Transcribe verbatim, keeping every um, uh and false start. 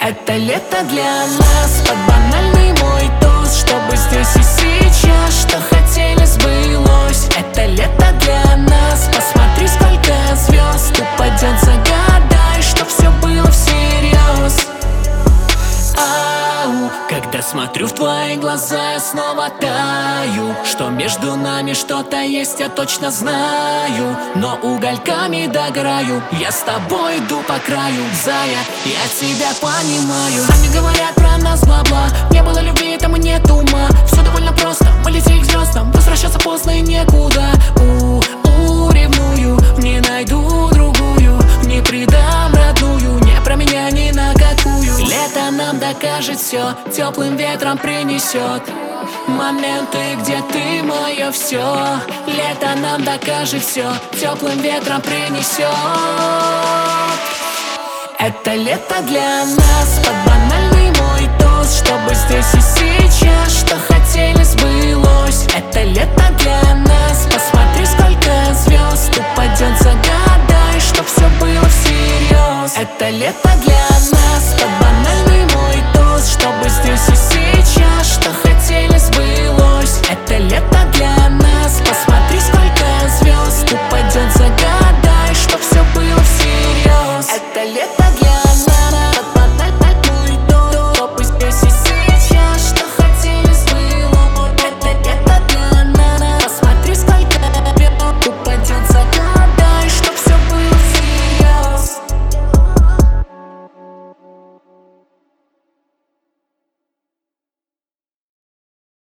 Это лето для нас, под банальный мой тост, чтобы здесь и сейчас, что хотели, сбылось. Это лето для нас, посмотри, сколько звезд упадет, загадай, что все было всерьез. Ау, когда смотрю в твои глаза, я снова таю, что между нами что-то есть, я точно знаю. Но угольками догораю, я с тобой иду по краю. Зая, я тебя понимаю. Они говорят про нас бла-бла, не было любви, там и нет ума. Все довольно просто, мы летели к звездам, возвращаться поздно и некуда. У-у, ревную, не найду другую, не предам родную, не про меня ни на какую. Лето нам докажет все, теплым ветром принесет моменты, где ты мое все. Лето нам докажет все, теплым ветром принесет. Это лето для нас, под